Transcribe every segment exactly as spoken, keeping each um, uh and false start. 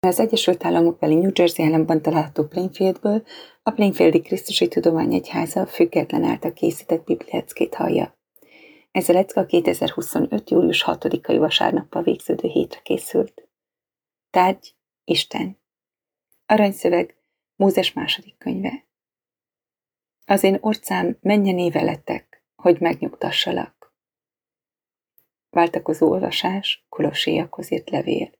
Az Egyesült Államokbeli New Jersey államban található Plainfieldből a Plainfieldi Krisztusi Tudományegyháza független által készített biblialeckét hallja. Ez a lecke a kétezer-huszonöt. július hatodikai vasárnappal végződő hétre készült. Tárgy: Isten. Aranyszöveg: Mózes második könyve. Az én orcám menjen veletek, hogy megnyugtassalak. Váltakozó olvasás, Kolosséakhoz írt levél.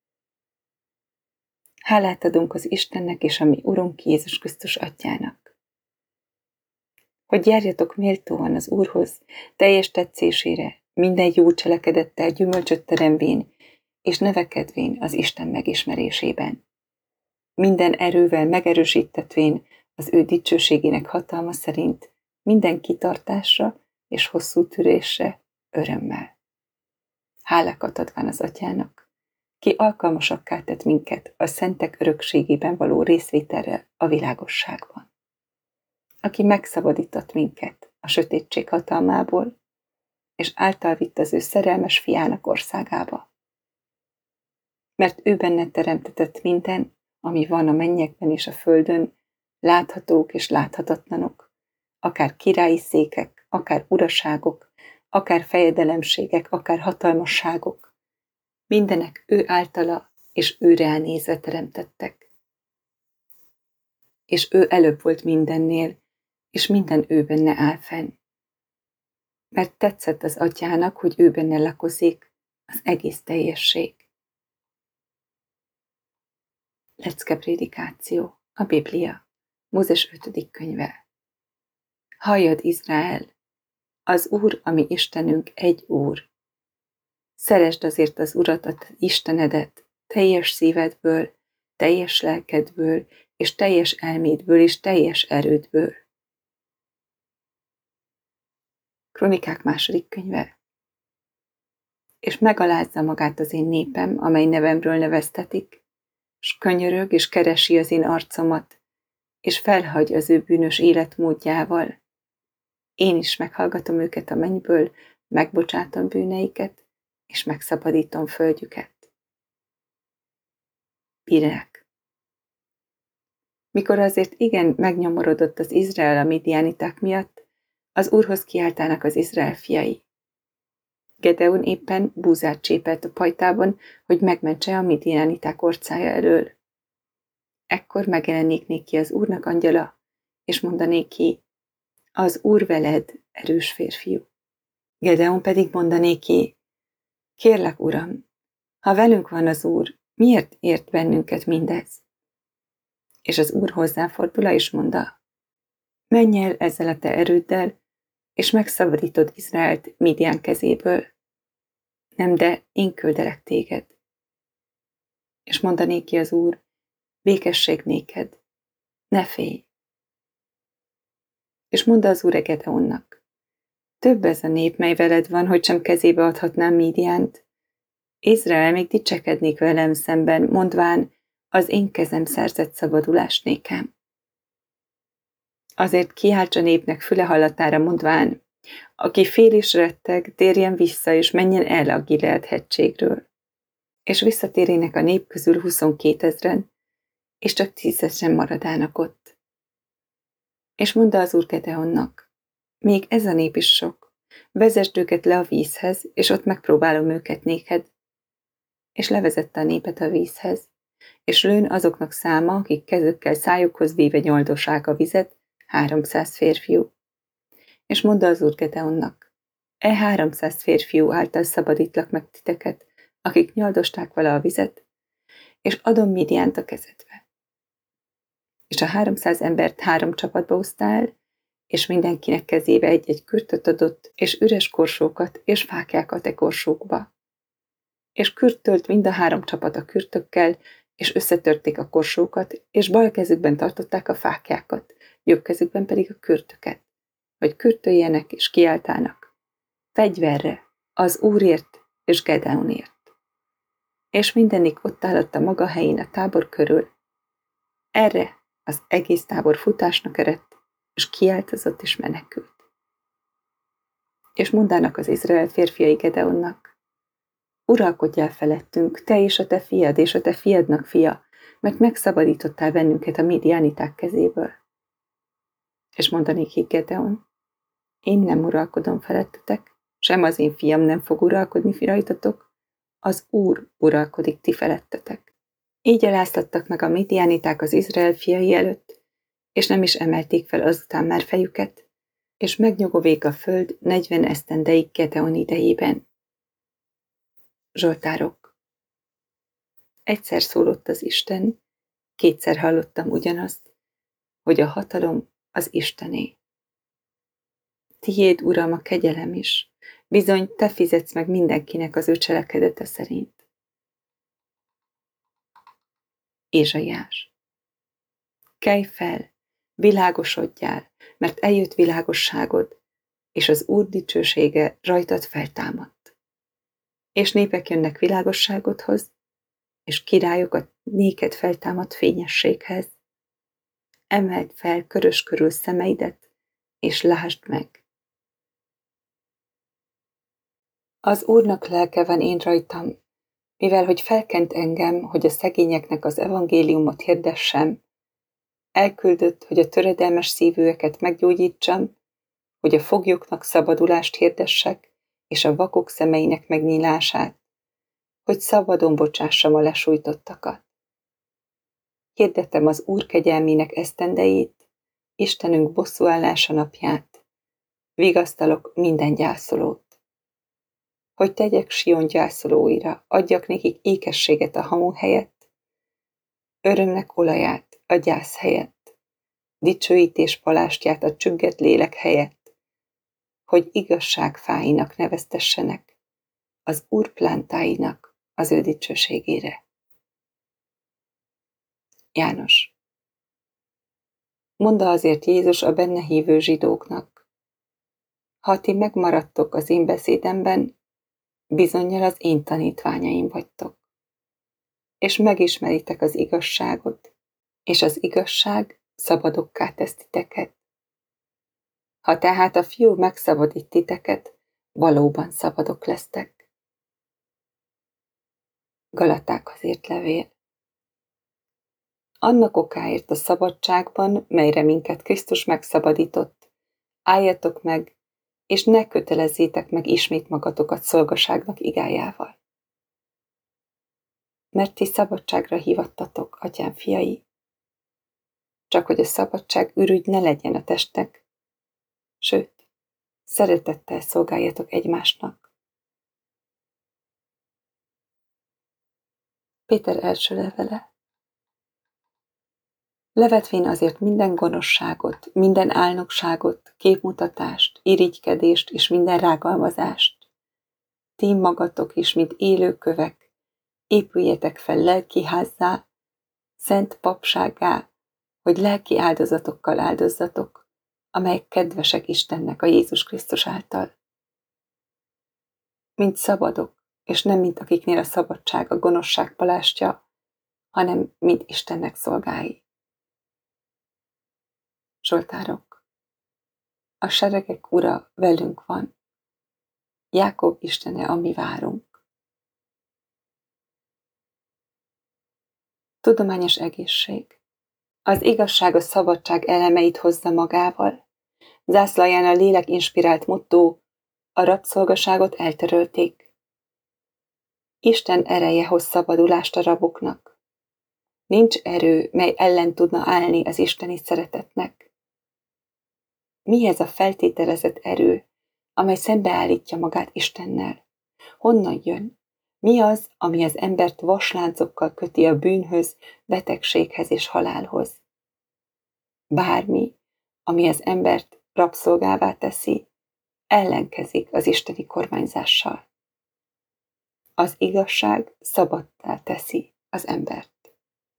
Hálát adunk az Istennek és a mi Urunk Jézus Krisztus Atyának. Hogy járjatok méltóan az Úrhoz, teljes tetszésére, minden jó cselekedettel gyümölcsöt teremvén, és növekedvén az Isten megismerésében. Minden erővel megerősítetvén az ő dicsőségének hatalma szerint, minden kitartásra és hosszú türésre örömmel. Hálákat adván az Atyának, ki alkalmasakká tett minket a szentek örökségében való részvételre a világosságban. Aki megszabadított minket a sötétség hatalmából, és által vitt az ő szerelmes fiának országába. Mert ő benne teremtetett minden, ami van a mennyekben és a földön, láthatók és láthatatlanok, akár királyi székek, akár uraságok, akár fejedelemségek, akár hatalmasságok, mindenek ő általa és őre nézve teremtettek. És ő előbb volt mindennél, és minden ő benne áll fenn. Mert tetszett az Atyának, hogy ő benne lakozik az egész teljesség. Lecke prédikáció, a Biblia, Mózes ötödik könyve. Halljad, Izrael! Az Úr, ami Istenünk, egy Úr. Szeresd azért az Urat, az Istenedet, teljes szívedből, teljes lelkedből, és teljes elmédből, és teljes erődből. Kronikák második könyve. És megalázza magát az én népem, amely nevemről neveztetik, s könyörög, és keresi az én arcomat, és felhagy az ő bűnös életmódjával. Én is meghallgatom őket a mennyből, megbocsátom bűneiket, és megszabadítom földjüket. Bírák. Mikor azért igen megnyomorodott az Izrael a midianiták miatt, az Úrhoz kiáltának az Izrael fiai. Gedeon éppen búzát csépelt a pajtában, hogy megmentse a midianiták orcája elől. Ekkor megjelenik néki az Úrnak angyala, és mondanéki, az Úr veled, erős férfiú. Gedeon pedig mondanéki, kérlek, Uram, ha velünk van az Úr, miért ért bennünket mindez? És az Úr hozzáfordul és mondta, menj el ezzel a te erőddel, és megszabadítod Izraelt Midian kezéből. Nem, de én küldelek téged. És mondanék ki az Úr, békesség néked, ne félj. És mondta az Úr Gedeonnak, több ez a nép, mely veled van, hogy sem kezébe adhatnám Midiánt. Izrael még dicsekednék velem szemben, mondván, az én kezem szerzett szabadulást nékem. Azért kiálts a népnek füle hallatára, mondván, aki fél és retteg, térjen vissza, és menjen el a Gilead hegységről. És visszatérének a nép közül huszonkétezren, és csak tízezren maradának ott. És mondta az Úr Gedeonnak, még ez a nép is sok, vezesd őket le a vízhez, és ott megpróbálom őket néked. És levezette a népet a vízhez, és lőn azoknak száma, akik kezükkel szájukhoz véve nyoldosák a vizet, háromszáz férfiú. És mondta az Úr Gedeonnak, e háromszáz férfiú által szabadítlak meg titeket, akik nyoldosták vele a vizet, és adom Midiánt a kezedbe. És a háromszáz embert három csapatba osztál, és mindenkinek kezébe egy-egy kürtöt adott, és üres korsókat és fáklyákat e korsókba. És kürt tölt mind a három csapat a kürtökkel, és összetörték a korsókat, és bal kezükben tartották a fáklyákat, jobb kezükben pedig a kürtöket, hogy kürtöljenek és kiáltának. Fegyverre, az Úrért és Gedeonért. És mindenik ott állott a maga helyén a tábor körül. Erre az egész tábor futásnak eredt, és kiáltozott és menekült. És mondának az Izrael férfiai Gedeonnak, Uralkodj el felettünk, te és a te fiad és a te fiadnak fia, mert megszabadítottál bennünket a midianiták kezéből. És mondanékik Gedeon, én nem uralkodom felettetek, sem az én fiam nem fog uralkodni fi rajtatok, az Úr uralkodik ti felettetek. Így aláztattak meg a midianiták az Izrael fiai előtt, és nem is emelték fel azután már fejüket, és megnyugovék a föld negyven esztendeig Gedeon idejében. Zsoltárok. Egyszer szólott az Isten, kétszer hallottam ugyanazt, hogy a hatalom az Istené. Tiéd, Uram, a kegyelem is, bizony te fizetsz meg mindenkinek az ő cselekedete szerint. Ézsaiás. Kelj fel, világosodjál, mert eljött világosságod, és az Úr dicsősége rajtad feltámadt. És népek jönnek világosságodhoz, és királyok a néked feltámadt fényességhez. Emeld fel körös körül szemeidet, és lásd meg. Az Úrnak lelke van én rajtam, mivel hogy felkent engem, hogy a szegényeknek az evangéliumot hirdessem, elküldött, hogy a töredelmes szívűeket meggyógyítsam, hogy a foglyoknak szabadulást hirdessek, és a vakok szemeinek megnyílását, hogy szabadon bocsássam a lesújtottakat. Hirdetem az Úr kegyelmének esztendejét, Istenünk bosszúállása napját, vigasztalok minden gyászolót. Hogy tegyek Sion gyászolóira, adjak nekik ékességet a hamu helyett, örömnek olaját a gyász helyett, dicsőítés palástját a csüggett lélek helyett, hogy igazság fáinak neveztessenek, az Úr plántáinak az ő dicsőségére. János. Mondta azért Jézus a benne hívő zsidóknak, ha ti megmaradtok az én beszédemben, bizonnyal az én tanítványaim vagytok, és megismeritek az igazságot, és az igazság szabadokká tesz titeket. Ha tehát a Fiú megszabadít titeket, valóban szabadok lesztek. Galatákhoz írt levél. Annak okáért a szabadságban, melyre minket Krisztus megszabadított, álljatok meg, és ne kötelezzétek meg ismét magatokat szolgaságnak igájával. Mert ti szabadságra hívattatok, atyám fiai, csak hogy a szabadság ürügy ne legyen a testnek, sőt, szeretettel szolgáljatok egymásnak. Péter első levele. Levetvén azért minden gonoszságot, minden álnokságot, képmutatást, irigykedést és minden rágalmazást. Ti magatok is, mint élő kövek, épüljetek fel lelki házzá, szent papsággá, hogy lelki áldozatokkal áldozzatok, amelyek kedvesek Istennek a Jézus Krisztus által. Mint szabadok, és nem mint akiknél a szabadság a gonoszság palástja, hanem mint Istennek szolgái. Zsoltárok. A seregek Ura velünk van. Jákob Istene, a mi várunk. Tudományos egészség. Az igazság a szabadság elemeit hozza magával. Zászlaján a lélek inspirált motto, a rabszolgaságot eltörölték. Isten ereje hoz szabadulást a raboknak. Nincs erő, mely ellen tudna állni az isteni szeretetnek. Mi ez a feltételezett erő, amely szembeállítja magát Istennel? Honnan jön? Mi az, ami az embert vasláncokkal köti a bűnhöz, betegséghez és halálhoz? Bármi, ami az embert rabszolgává teszi, ellenkezik az isteni kormányzással. Az igazság szabaddá teszi az embert.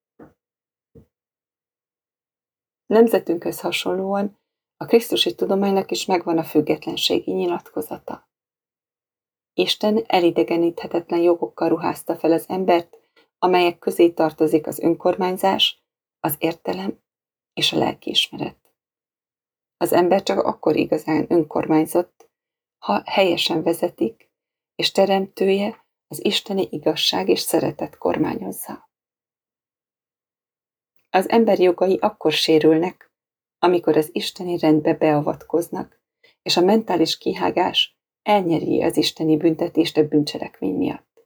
Nemzetünkhöz hasonlóan a krisztusi tudománynak is megvan a függetlenségi nyilatkozata. Isten elidegeníthetetlen jogokkal ruházta fel az embert, amelyek közé tartozik az önkormányzás, az értelem és a lelkiismeret. Az ember csak akkor igazán önkormányzott, ha helyesen vezetik, és teremtője az isteni igazság és szeretet kormányozza. Az ember jogai akkor sérülnek, amikor az isteni rendbe beavatkoznak, és a mentális kihágás elnyeri az isteni büntetést a bűncselekmény miatt.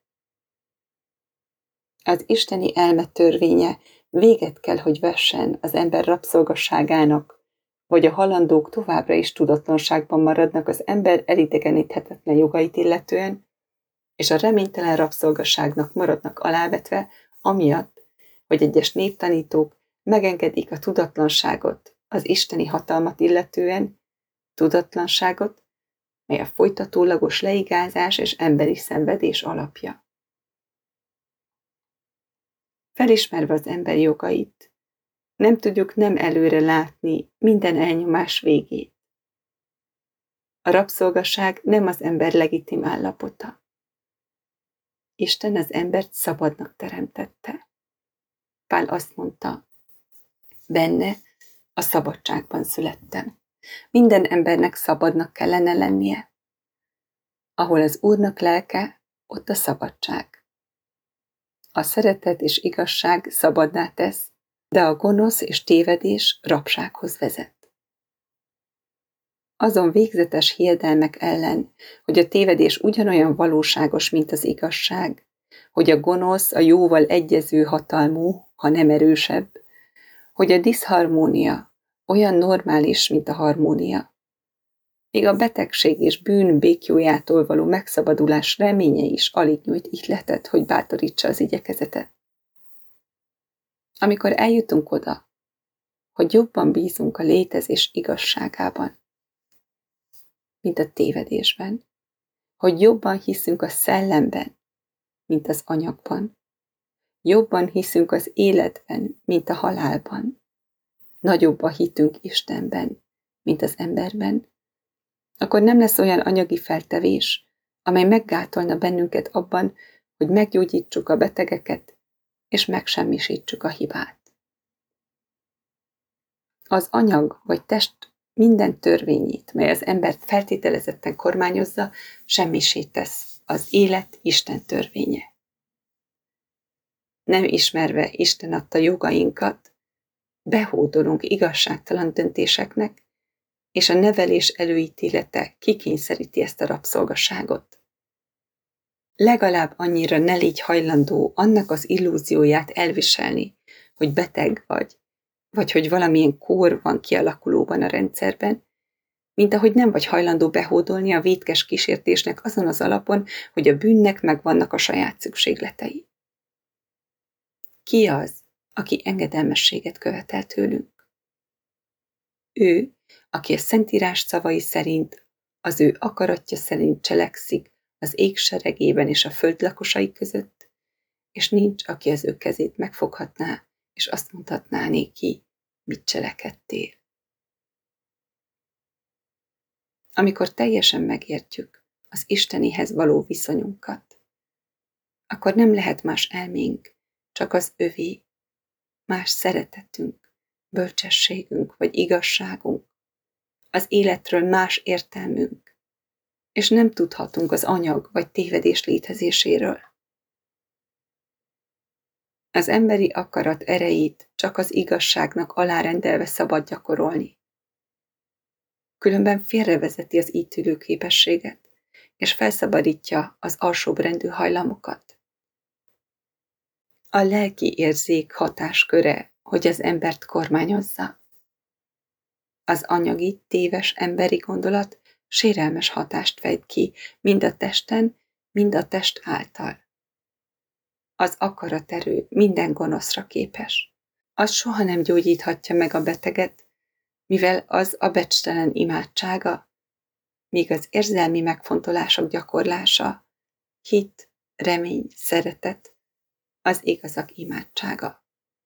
Az isteni elme törvénye véget kell, hogy vessen az ember rabszolgasságának, vagy a halandók továbbra is tudatlanságban maradnak az ember elidegeníthetetlen jogait illetően, és a reménytelen rabszolgasságnak maradnak alávetve, amiatt, hogy egyes néptanítók megengedik a tudatlanságot az isteni hatalmat illetően, tudatlanságot, mely a folytatólagos leigázás és emberi szenvedés alapja. Felismerve az ember jogait, nem tudjuk nem előre látni minden elnyomás végét. A rabszolgaság nem az ember legitim állapota. Isten az embert szabadnak teremtette. Pál azt mondta, benne a szabadságban születtem. Minden embernek szabadnak kellene lennie. Ahol az Úrnak lelke, ott a szabadság. A szeretet és igazság szabaddá tesz, de a gonosz és tévedés rabsághoz vezet. Azon végzetes hiedelmek ellen, hogy a tévedés ugyanolyan valóságos, mint az igazság, hogy a gonosz a jóval egyező hatalmú, ha nem erősebb, hogy a diszharmónia olyan normális, mint a harmónia. Még a betegség és bűn békjójától való megszabadulás reménye is alig nyújt ihletet, hogy bátorítsa az igyekezetet. Amikor eljutunk oda, hogy jobban bízunk a létezés igazságában, mint a tévedésben, hogy jobban hiszünk a szellemben, mint az anyagban, jobban hiszünk az életben, mint a halálban, nagyobb a hitünk Istenben, mint az emberben, akkor nem lesz olyan anyagi feltevés, amely meggátolna bennünket abban, hogy meggyógyítsuk a betegeket, és megsemmisítsük a hibát. Az anyag vagy test minden törvényét, mely az embert feltételezetten kormányozza, semmisé tesz az élet Isten törvénye. Nem ismerve Isten adta jogainkat, behódolunk igazságtalan döntéseknek, és a nevelés előítélete kikényszeríti ezt a rabszolgaságot. Legalább annyira ne légy hajlandó annak az illúzióját elviselni, hogy beteg vagy, vagy hogy valamilyen kór van kialakulóban a rendszerben, mint ahogy nem vagy hajlandó behódolni a vétkes kísértésnek azon az alapon, hogy a bűnnek megvannak a saját szükségletei. Ki az, aki engedelmességet követel tőlünk? Ő, aki a Szentírás szavai szerint, az ő akaratja szerint cselekszik az ég seregében és a föld lakosai között, és nincs, aki az ő kezét megfoghatná, és azt mondhatná néki, mit cselekedtél. Amikor teljesen megértjük az Istenihez való viszonyunkat, akkor nem lehet más elménk, csak az övé, más szeretetünk, bölcsességünk vagy igazságunk, az életről más értelmünk, és nem tudhatunk az anyag vagy tévedés létezéséről. Az emberi akarat erejét csak az igazságnak alárendelve szabad gyakorolni. Különben félrevezeti az ítélő képességet, és felszabadítja az alsóbbrendű hajlamokat. A lelki érzék hatásköre, hogy az embert kormányozza. Az anyagi, téves emberi gondolat sérelmes hatást fejt ki, mind a testen, mind a test által. Az akaraterő minden gonoszra képes. Az soha nem gyógyíthatja meg a beteget, mivel az a becstelen imádsága, míg az érzelmi megfontolások gyakorlása, hit, remény, szeretet, az igazak imádsága.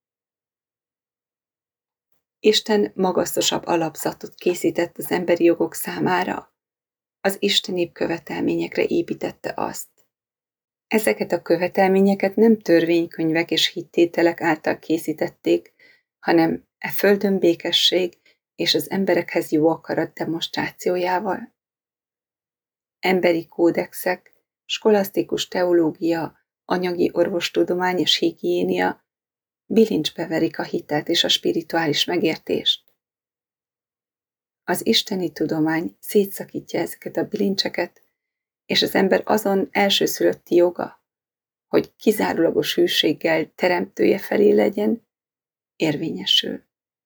Isten magasztosabb alapzatot készített az emberi jogok számára, az istenibb követelményekre építette azt. Ezeket a követelményeket nem törvénykönyvek és hittételek által készítették, hanem e földön békesség és az emberekhez jó akarat demonstrációjával. Emberi kódexek, skolasztikus teológia, anyagi orvostudomány és higiénia bilincsbe verik a hitet és a spirituális megértést. Az isteni tudomány szétszakítja ezeket a bilincseket, és az ember azon elsőszülötti joga, hogy kizárólagos hűséggel teremtője felé legyen, érvényesül.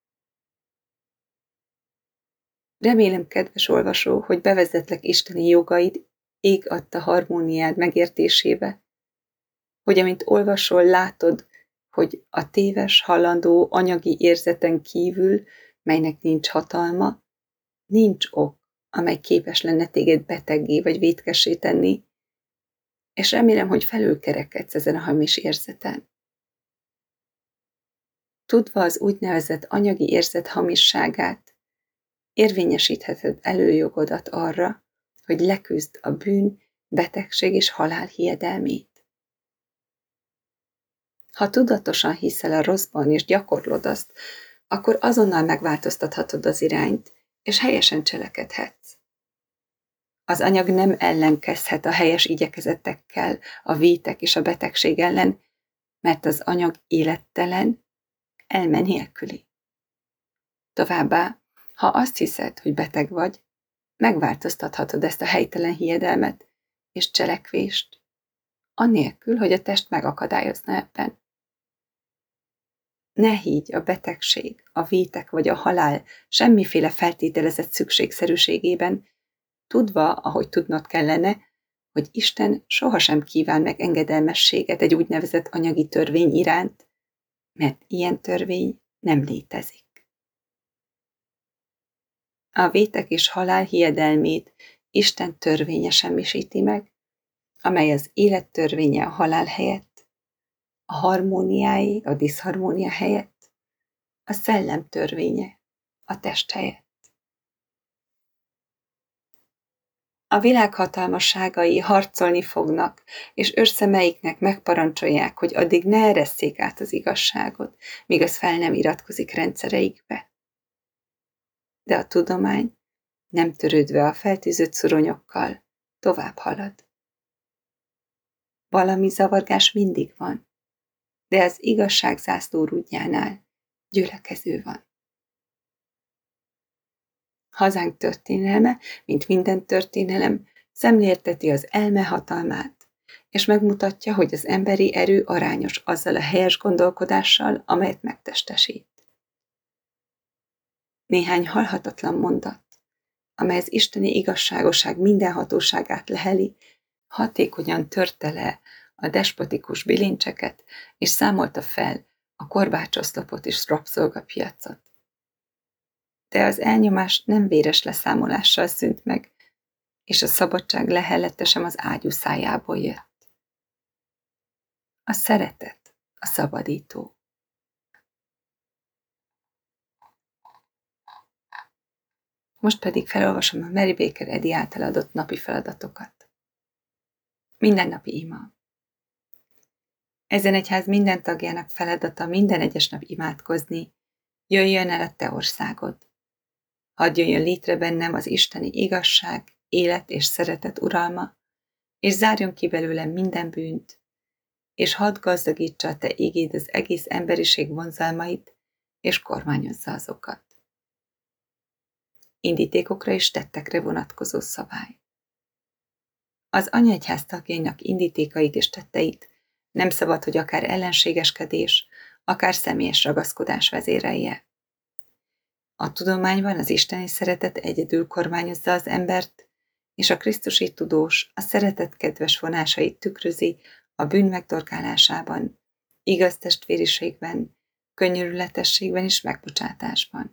Remélem, kedves olvasó, hogy bevezetlek isteni jogaid, ég adta harmóniád megértésébe, hogy amint olvasol, látod, hogy a téves, hallandó anyagi érzeten kívül, melynek nincs hatalma, nincs ok, amely képes lenne téged beteggé vagy vétkessé tenni, és remélem, hogy felülkerekedsz ezen a hamis érzeten. Tudva az úgynevezett anyagi érzet hamisságát, érvényesítheted előjogodat arra, hogy leküzd a bűn, betegség és halál hiedelmét. Ha tudatosan hiszel a rosszban és gyakorlod azt, akkor azonnal megváltoztathatod az irányt, és helyesen cselekedhetsz. Az anyag nem ellenkezhet a helyes igyekezetekkel, a vítek és a betegség ellen, mert az anyag élettelen, elme nélküli. Továbbá, ha azt hiszed, hogy beteg vagy, megváltoztathatod ezt a helytelen hiedelmet és cselekvést, anélkül, hogy a test megakadályozna ebben. Ne higgy a betegség, a vítek vagy a halál semmiféle feltételezett szükségszerűségében, tudva, ahogy tudnod kellene, hogy Isten sohasem kíván meg engedelmességet egy úgynevezett anyagi törvény iránt, mert ilyen törvény nem létezik. A vétek és halál hiedelmét Isten törvénye semmisíti meg, amely az élet törvénye a halál helyett, a harmóniáé a diszharmónia helyett, a szellem törvénye a test helyett. A világ hatalmasságai harcolni fognak, és őrszemeiknek megparancsolják, hogy addig ne eresszék át az igazságot, míg az fel nem iratkozik rendszereikbe. De a tudomány, nem törődve a feltűzött szuronyokkal, tovább halad. Valami zavargás mindig van, de az igazság zászlórúdjánál gyülekező van. Hazánk történelme, mint minden történelem, szemlélteti az elme hatalmát, és megmutatja, hogy az emberi erő arányos azzal a helyes gondolkodással, amelyet megtestesít. Néhány halhatatlan mondat, amely az isteni igazságosság minden hatóságát leheli, hatékonyan törte le a despotikus bilincseket, és számolta fel a korbácsoszlopot és rabszolgapiacot. De az elnyomás nem véres leszámolással szűnt meg, és a szabadság lehellete sem az ágyú szájából jött. A szeretet, a szabadító. Most pedig felolvasom a Mary Baker Eddy által adott napi feladatokat. Mindennapi ima. Ezen egyház minden tagjának feladata minden egyes nap imádkozni, jöjjön el a te országod. Hadd jöjjön létre bennem az isteni igazság, élet és szeretet uralma, és zárjon ki belőlem minden bűnt, és hadd gazdagítsa a te igéd az egész emberiség vonzalmait, és kormányozza azokat. Indítékokra és tettekre vonatkozó szabály. Az anyaegyház tagjainak indítékait és tetteit nem szabad, hogy akár ellenségeskedés, akár személyes ragaszkodás vezérelje. A tudományban az isteni szeretet egyedül kormányozza az embert, és a krisztusi tudós a szeretet kedves vonásait tükrözi a bűn megtorkálásában, igaz testvériségben, könyörületességben és megbocsátásban.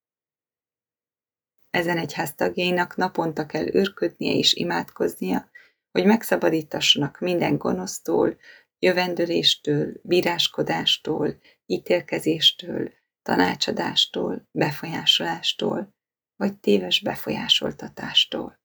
Ezen egyház tagjainak naponta kell őrködnie és imádkoznia, hogy megszabadítassanak minden gonosztól, jövendöléstől, bíráskodástól, ítélkezéstől, tanácsadástól, befolyásolástól, vagy téves befolyásoltatástól.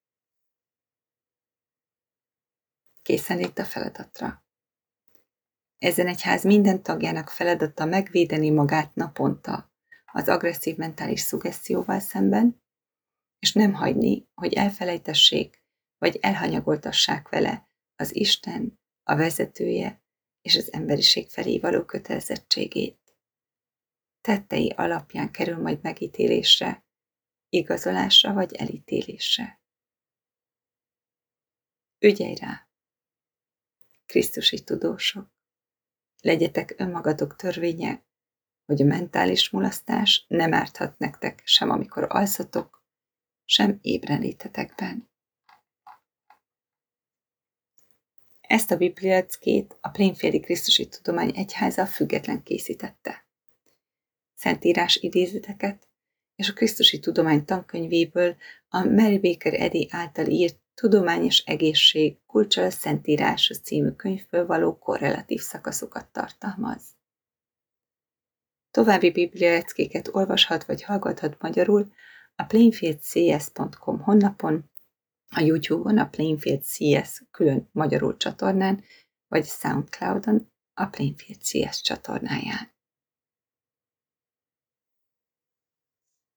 Készenlét a feladatra. Ezen egyház minden tagjának feladata megvédeni magát naponta az agresszív mentális szuggesztióval szemben, és nem hagyni, hogy elfelejtessék, vagy elhanyagoltassák vele az Isten, a vezetője és az emberiség felé való kötelezettségét. Tettei alapján kerül majd megítélésre, igazolásra vagy elítélésre. Ügyelj rá! Krisztusi tudósok, legyetek önmagatok törvénye, hogy a mentális mulasztás nem árthat nektek sem amikor alszatok, sem ébrenlétetekben. Ezt a bibliackét a Plainfieldi Krisztusi Tudomány Egyháza független készítette. Szentírás idézeteket és a Krisztusi Tudomány tankönyvéből a Mary Baker Eddy által írt Tudományos egészség kulccsal a Szentíráshoz című könyvből való korrelatív szakaszokat tartalmaz. További biblialeckéket olvashat vagy hallgathat magyarul a plainfield c s pont com honlapon, a YouTube-on a Plainfield cé es külön magyarul csatornán, vagy Soundcloud-on a Plainfield cé es csatornáján.